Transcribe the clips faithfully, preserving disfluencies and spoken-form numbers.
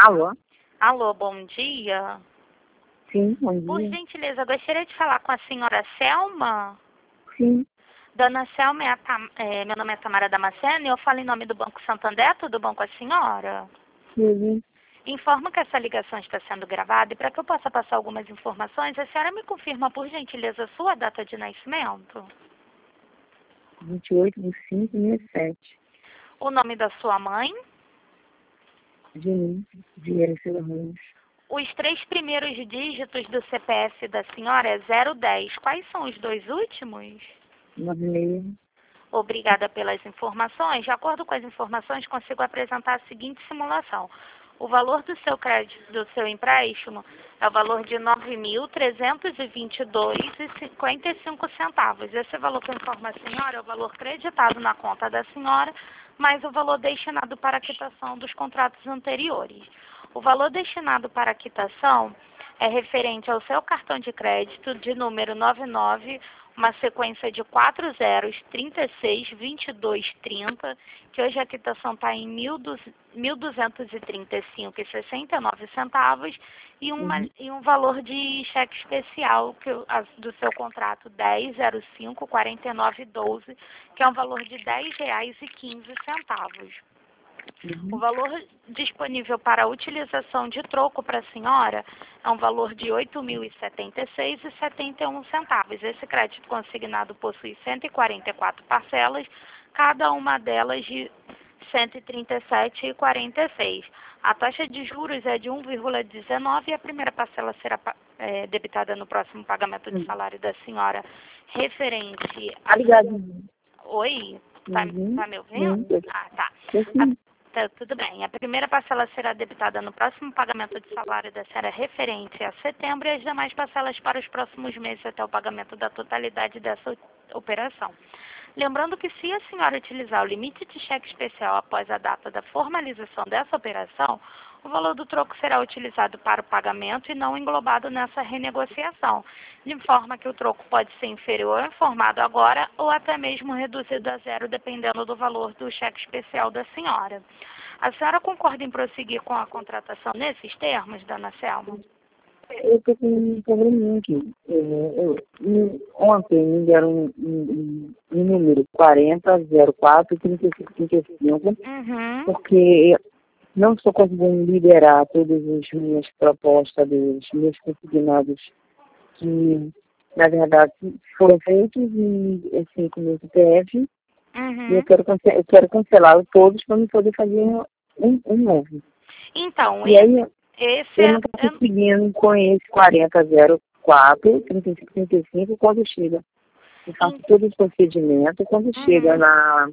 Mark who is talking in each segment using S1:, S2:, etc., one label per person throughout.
S1: Alô?
S2: Alô, bom dia.
S1: Sim, bom
S2: Por
S1: dia.
S2: gentileza, eu gostaria de falar com a senhora Selma.
S1: Sim,
S2: Dona Selma, é a Tam- é, meu nome é Tamara Damasceno e eu falo em nome do Banco Santander, tudo bom com a senhora?
S1: sim.
S2: Informo que essa ligação está sendo gravada e para que eu possa passar algumas informações, a senhora me confirma, por gentileza, a sua data de nascimento?
S1: vinte e oito de cinco de sessenta e sete.
S2: O nome da sua mãe?
S1: Diniz Vieira Silva Ramos.
S2: Os três primeiros dígitos do C P F da senhora é zero dez. Quais são os dois últimos?
S1: nove meia.
S2: Obrigada pelas informações. De acordo com as informações, consigo apresentar a seguinte simulação. O valor do seu crédito, do seu empréstimo, é o valor de nove mil trezentos e vinte e dois reais e cinquenta e cinco centavos. Esse valor que eu informo a senhora é o valor creditado na conta da senhora, mais o valor destinado para a quitação dos contratos anteriores. O valor destinado para a quitação é referente ao seu cartão de crédito de número noventa e nove, uma sequência de quatro zeros, trinta e seis, vinte e dois, trinta, que hoje a quitação está em mil duzentos e trinta e cinco reais e sessenta e nove centavos, e, uma,
S1: Uhum.
S2: e um valor de cheque especial que, o- a- do seu contrato dez zero cinco, quarenta e nove, doze, que é um valor de dez reais e quinze centavos. O
S1: Uhum.
S2: valor disponível para a utilização de troco para a senhora é um valor de oito mil e setenta e seis reais e setenta e um centavos. Esse crédito consignado possui cento e quarenta e quatro parcelas, cada uma delas de cento e trinta e sete reais e quarenta e seis centavos. A taxa de juros é de um vírgula dezenove e a primeira parcela será pa- eh, debitada no próximo pagamento de
S1: Uhum.
S2: salário da senhora referente
S1: Tá
S2: a...
S1: ligado?
S2: Oi? Tá,
S1: Uhum.
S2: tá me ouvindo?
S1: Sim, eu-
S2: Ah, tá.
S1: eu
S2: A
S1: sim.
S2: Tá, tudo bem. A primeira parcela será debitada no próximo pagamento de salário da senhora referente a setembro e as demais parcelas para os próximos meses até o pagamento da totalidade dessa operação. Lembrando que se a senhora utilizar o limite de cheque especial após a data da formalização dessa operação, o valor do troco será utilizado para o pagamento e não englobado nessa renegociação, de forma que o troco pode ser inferior ao informado agora ou até mesmo reduzido a zero, dependendo do valor do cheque especial da senhora. A senhora concorda em prosseguir com a contratação nesses termos, dona Selma?
S1: Eu tô com um probleminha aqui. É, eu, um, ontem me deram um, um, um, um número quarenta zero quatro trinta e cinco trinta e cinco,
S2: Uhum.
S1: porque não estou conseguindo liberar todas as minhas propostas dos meus consignados que, na verdade, foram feitos e, assim, com o meu C P F, e eu
S2: Uhum.
S1: quero, cance- eu quero cancelar todos para me poder fazer um, um novo.
S2: Então,
S1: E aí,
S2: esse
S1: eu
S2: é...
S1: não estou conseguindo com esse quarenta zero quatro trinta e cinco trinta e cinco quando chega. Eu faço todo o procedimento, quando chega
S2: Uhum.
S1: na,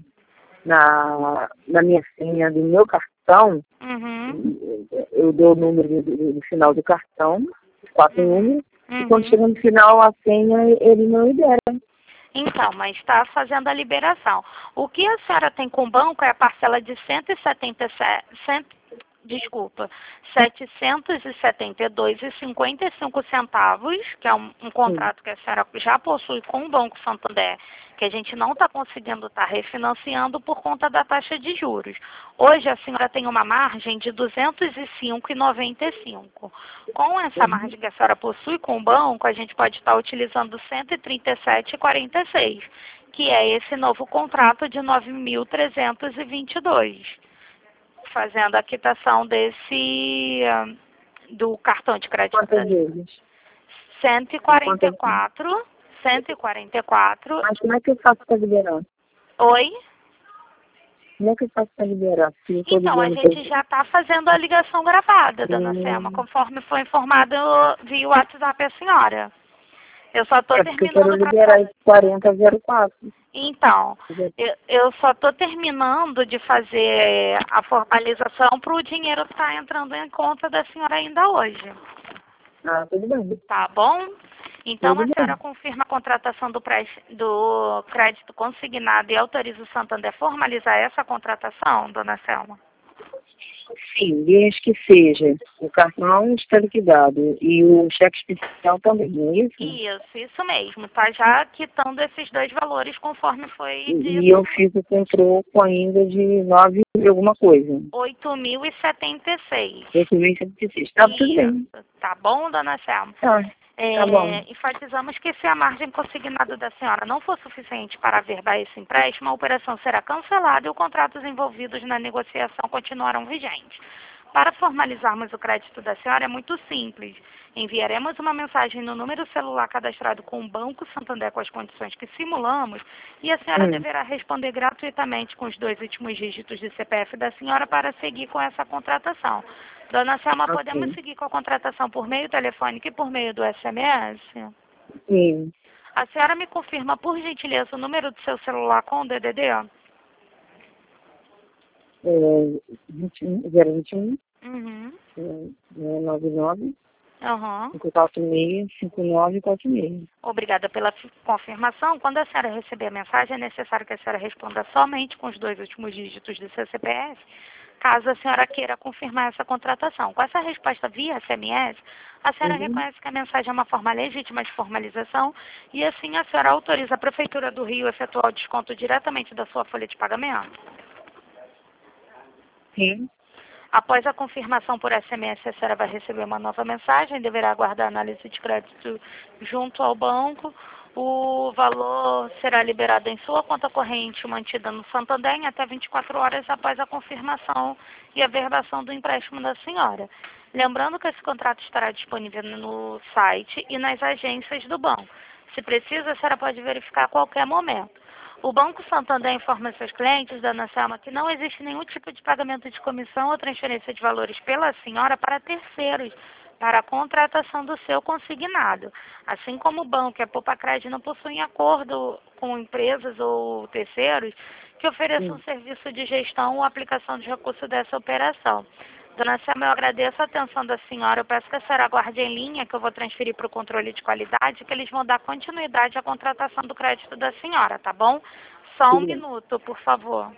S1: na, na minha senha do meu cartão,
S2: Uhum.
S1: eu dou o número do, do final do cartão, quatro
S2: Uhum.
S1: números, e quando
S2: Uhum.
S1: chega no final a senha, ele não libera.
S2: Então, mas está fazendo a liberação. O que a senhora tem com o banco é a parcela de cento e setenta e sete, cem, desculpa, setecentos e setenta e dois reais e cinquenta e cinco centavos, que é um, um
S1: Sim.
S2: contrato que a senhora já possui com o Banco Santander, que a gente não está conseguindo estar refinanciando por conta da taxa de juros. Hoje a senhora tem uma margem de duzentos e cinco reais e noventa e cinco. Com essa
S1: Uhum.
S2: margem que a senhora possui com o banco, a gente pode estar utilizando cento e trinta e sete reais e quarenta e seis, que é esse novo contrato de nove mil trezentos e vinte e dois, fazendo a quitação desse ah, do cartão de crédito da
S1: Quantas vezes?
S2: cento e
S1: Em
S2: quarenta e
S1: quantas vezes?
S2: quatro, cento e quarenta e quatro.
S1: Mas como é que eu faço para liberar?
S2: Oi?
S1: Como é que eu faço para liberar? Se eu estou
S2: Então, a
S1: ligando para...
S2: gente já está fazendo a ligação gravada, dona Selma,
S1: Hum,
S2: conforme foi informado via WhatsApp a senhora. Eu só estou
S1: é porque eu quero
S2: terminando para...
S1: liberar esse quarenta zero quatro.
S2: Então, eu, eu só estou terminando de fazer a formalização para o dinheiro estar entrando em conta da senhora ainda hoje.
S1: Ah, tudo bem.
S2: Tá bom? Então,
S1: Tudo
S2: a senhora
S1: bem.
S2: confirma a contratação do, pré, do crédito consignado e autoriza o Santander a formalizar essa contratação, dona Selma?
S1: Sim, desde que seja o cartão está liquidado e o cheque especial também, não é isso?
S2: Isso, isso mesmo. Tá já quitando esses dois valores conforme foi
S1: E,
S2: dito.
S1: e eu fico com troco ainda de nove e alguma coisa.
S2: oito mil e setenta e seis.
S1: oito mil e setenta e seis. Tá tudo bem.
S2: Isso. Tá bom, dona Selma?
S1: Tá,
S2: É,
S1: tá bom.
S2: enfatizamos que se a margem consignada da senhora não for suficiente para averbar esse empréstimo, a operação será cancelada e os contratos envolvidos na negociação continuarão vigentes. Para formalizarmos o crédito da senhora é muito simples. Enviaremos uma mensagem no número celular cadastrado com o Banco Santander com as condições que simulamos e a senhora
S1: Hum,
S2: deverá responder gratuitamente com os dois últimos dígitos de C P F da senhora para seguir com essa contratação. Dona Selma, podemos
S1: ok.
S2: seguir com a contratação por meio telefônico e por meio do S M S?
S1: Sim.
S2: A senhora me confirma, por gentileza, o número do seu celular com o D D D?
S1: É, vinte e um, zero vinte e um,
S2: Uhum.
S1: é, nove nove,
S2: Uhum.
S1: cinco quatro seis, cinco nove quatro seis.
S2: Obrigada pela fi- confirmação. Quando a senhora receber a mensagem, é necessário que a senhora responda somente com os dois últimos dígitos do seu C P F, caso a senhora queira confirmar essa contratação. Com essa resposta via S M S, a senhora
S1: Uhum.
S2: reconhece que a mensagem é uma forma legítima de formalização e, assim, a senhora autoriza a Prefeitura do Rio a efetuar o desconto diretamente da sua folha de pagamento?
S1: Sim.
S2: Após a confirmação por S M S, a senhora vai receber uma nova mensagem, deverá aguardar a análise de crédito junto ao banco. O valor será liberado em sua conta corrente mantida no Santander em até vinte e quatro horas após a confirmação e averbação do empréstimo da senhora. Lembrando que esse contrato estará disponível no site e nas agências do banco. Se precisa, a senhora pode verificar a qualquer momento. O Banco Santander informa seus clientes, dona Selma, que não existe nenhum tipo de pagamento de comissão ou transferência de valores pela senhora para terceiros, para a contratação do seu consignado. Assim como o banco e a Popacred não possuem acordo com empresas ou terceiros que ofereçam
S1: Sim.
S2: serviço de gestão ou aplicação de recursos dessa operação. Dona Selma, eu agradeço a atenção da senhora. Eu peço que a senhora aguarde em linha, que eu vou transferir para o controle de qualidade, que eles vão dar continuidade à contratação do crédito da senhora, tá bom? Só um
S1: Tudo bem.
S2: minuto, por favor.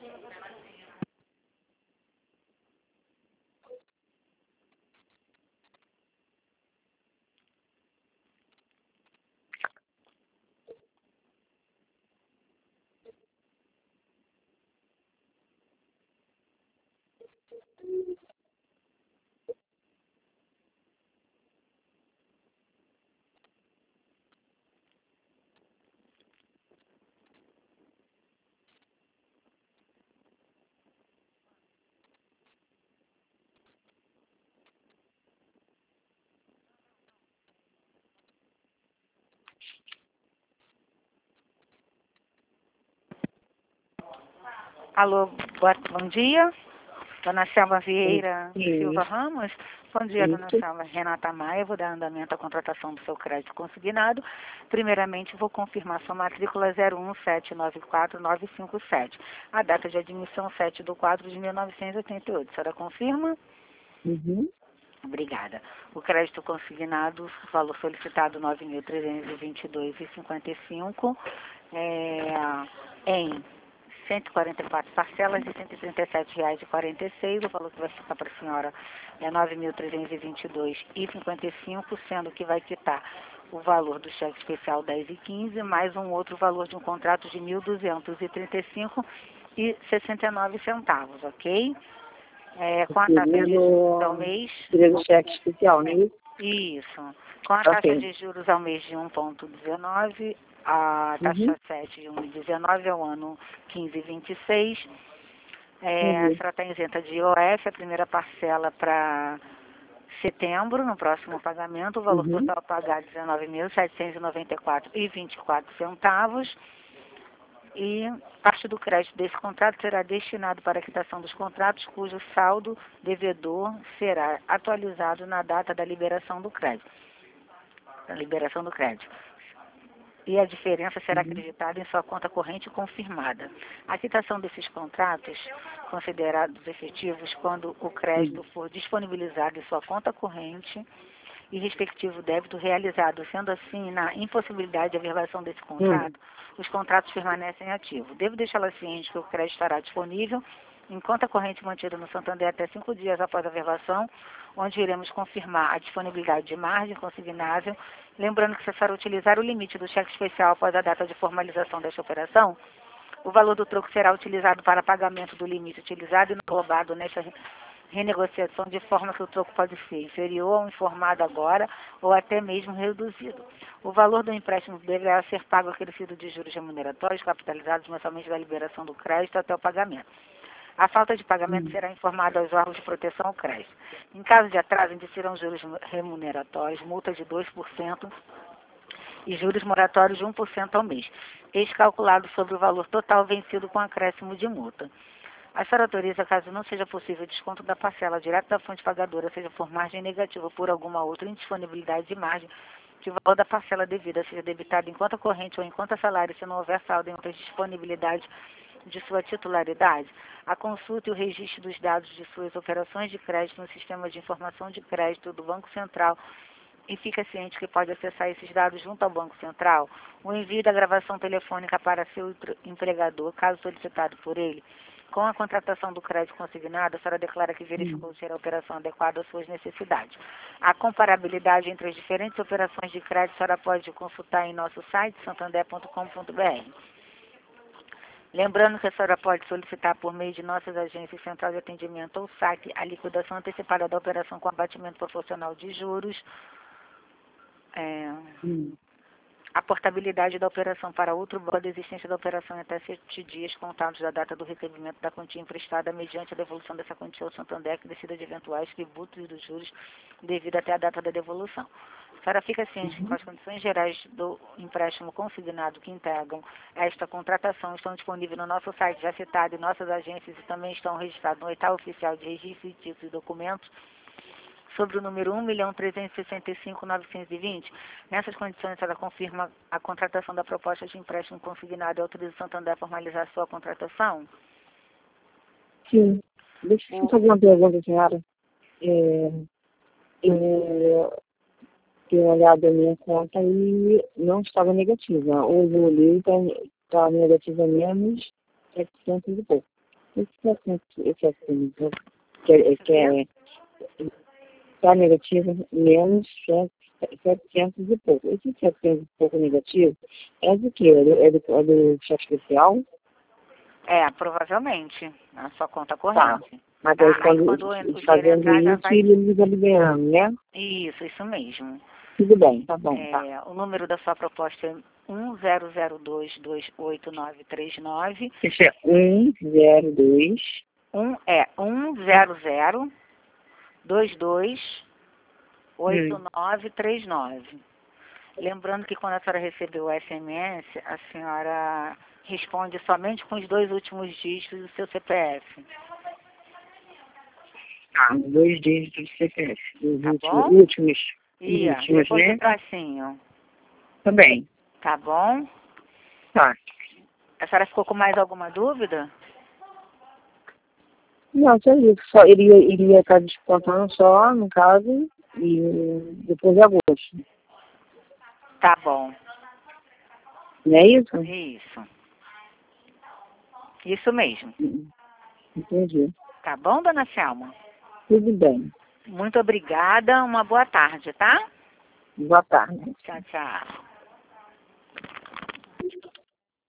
S3: Alô, boa, bom dia. Dona Selma Vieira
S1: Sim.
S3: Silva Ramos. Bom dia, dona
S1: Isso.
S3: Selma. Renata Maia, vou dar andamento à contratação do seu crédito consignado. Primeiramente, vou confirmar sua matrícula zero um sete nove quatro nove cinco sete. A data de admissão sete de quatro de mil novecentos e oitenta e oito. A senhora confirma?
S1: Uhum.
S3: Obrigada. O crédito consignado, valor solicitado nove mil trezentos e vinte e dois reais e cinquenta e cinco centavos, é, em cento e quarenta e quatro parcelas de cento e trinta e sete reais e quarenta e seis. O valor que vai ficar para a senhora é nove mil trezentos e vinte e dois reais e cinquenta e cinco, sendo que vai quitar o valor do cheque especial dez e quinze, mais um outro valor de um contrato de mil duzentos e trinta e cinco reais e sessenta e nove centavos, ok? É, com a taxa
S1: Seria
S3: de juros ao
S1: no,
S3: mês.
S1: seria no cheque especial, não é isso?
S3: Isso. Com a taxa
S1: Ok.
S3: de juros ao mês de um vírgula dezenove, a
S1: Uhum.
S3: taxa sete de um vírgula dezenove ao ano quinze vírgula vinte e seis. É, a
S1: Uhum.
S3: senhora está isenta de I O F, a primeira parcela para setembro, no próximo pagamento, o valor
S1: Uhum.
S3: total a pagar dezenove mil setecentos e noventa e quatro reais e vinte e quatro centavos. E parte do crédito desse contrato será destinado para a quitação dos contratos cujo saldo devedor será atualizado na data da liberação do crédito. Da liberação do crédito. E a diferença será
S1: Uhum.
S3: acreditada em sua conta corrente confirmada. A quitação desses contratos, considerados efetivos quando o crédito
S1: Uhum.
S3: for disponibilizado em sua conta corrente e respectivo débito realizado, sendo assim, na impossibilidade de averbação desse
S1: Uhum.
S3: contrato, os contratos permanecem ativos. Devo deixá-la ciente que o crédito estará disponível em conta corrente mantida no Santander até cinco dias após a verbação, onde iremos confirmar a disponibilidade de margem consignável, lembrando que se for utilizar o limite do cheque especial após a data de formalização desta operação, o valor do troco será utilizado para pagamento do limite utilizado e englobado nesta renegociação, de forma que o troco pode ser inferior ao informado agora ou até mesmo reduzido. O valor do empréstimo deverá ser pago acrescido de juros remuneratórios capitalizados mensalmente da liberação do crédito até o pagamento. A falta de pagamento
S1: Hum.
S3: será informada aos órgãos de proteção ao crédito. Em caso de atraso, indecerão juros remuneratórios, multa de dois por cento e juros moratórios de um por cento ao mês, ex-calculado sobre o valor total vencido com acréscimo de multa. A senhora autoriza, caso não seja possível o desconto da parcela direto da fonte pagadora, seja por margem negativa ou por alguma outra indisponibilidade de margem, que o valor da parcela devida seja debitado em conta corrente ou em conta salário, se não houver saldo em outras disponibilidades de sua titularidade, a consulta e o registro dos dados de suas operações de crédito no sistema de informação de crédito do Banco Central e fica ciente que pode acessar esses dados junto ao Banco Central, o envio da gravação telefônica para seu empregador, caso solicitado por ele. Com a contratação do crédito consignado, a senhora declara que verificou ser a operação adequada às suas necessidades. A comparabilidade entre as diferentes operações de crédito a senhora pode consultar em nosso site, santander ponto com ponto br. Lembrando que a senhora pode solicitar por meio de nossas agências Central de Atendimento ou S A C a liquidação antecipada da operação com abatimento proporcional de juros, é,
S1: Hum.
S3: a portabilidade da operação para outro banco, a desistência da operação em até sete dias contados da data do recebimento da quantia emprestada mediante a devolução dessa quantia ao Santander, que decida de eventuais tributos e dos juros devido até a data da devolução. A senhora fica ciente que as condições gerais do empréstimo consignado que integram esta contratação estão disponíveis no nosso site já citado em nossas agências e também estão registrados no edital oficial de registro de títulos e documentos sobre o número um milhão trezentos e sessenta e cinco mil novecentos e vinte. Nessas condições, ela confirma a contratação da proposta de empréstimo consignado e autoriza o Santander a formalizar sua contratação?
S1: Sim. Deixa eu fazer uma pergunta, senhora. É, eu tenho olhado a minha conta e não estava negativa. Hoje eu olhei e está negativa menos setecentos e pouco. Esse setecentos, esse setecentos, que é, que é está negativa menos setecentos e pouco. Esse setecentos e pouco negativo é do que? É do, é do, é do cheque especial?
S3: É, provavelmente, na sua conta corrente.
S1: Tá. Mas
S3: Tá?
S1: aí,
S3: Aí
S1: quando,
S3: quando o dinheiro
S1: fazendo
S3: entrar, já
S1: isso,
S3: vai...
S1: ele vai liberando, né?
S3: Isso, isso mesmo.
S1: Tudo bem, tá bom, tá.
S3: É, o número da sua proposta é um zero zero dois, dois oito nove três nove.
S1: Esse é um zero dois.
S3: Um, é um zero zero dois dois oito nove três nove. Lembrando que quando a senhora recebeu o S M S, a senhora responde somente com os dois últimos dígitos do seu C P F.
S1: Tá, dois dígitos do C P F. Os
S3: Tá
S1: últimos,
S3: bom?
S1: últimos,
S3: E
S1: últimos,
S3: depois
S1: né?
S3: do tracinho.
S1: Tá bem.
S3: Tá bom?
S1: Tá.
S3: A senhora ficou com mais alguma dúvida?
S1: Não, só isso. Só iria, iria estar descontando só, no caso, e depois de agosto.
S3: Tá bom.
S1: Não é isso?
S3: Isso. Isso mesmo.
S1: Entendi.
S3: Tá bom, dona Selma?
S1: Tudo bem.
S3: Muito obrigada. Uma boa tarde, tá?
S1: Boa tarde.
S3: Tchau, tchau.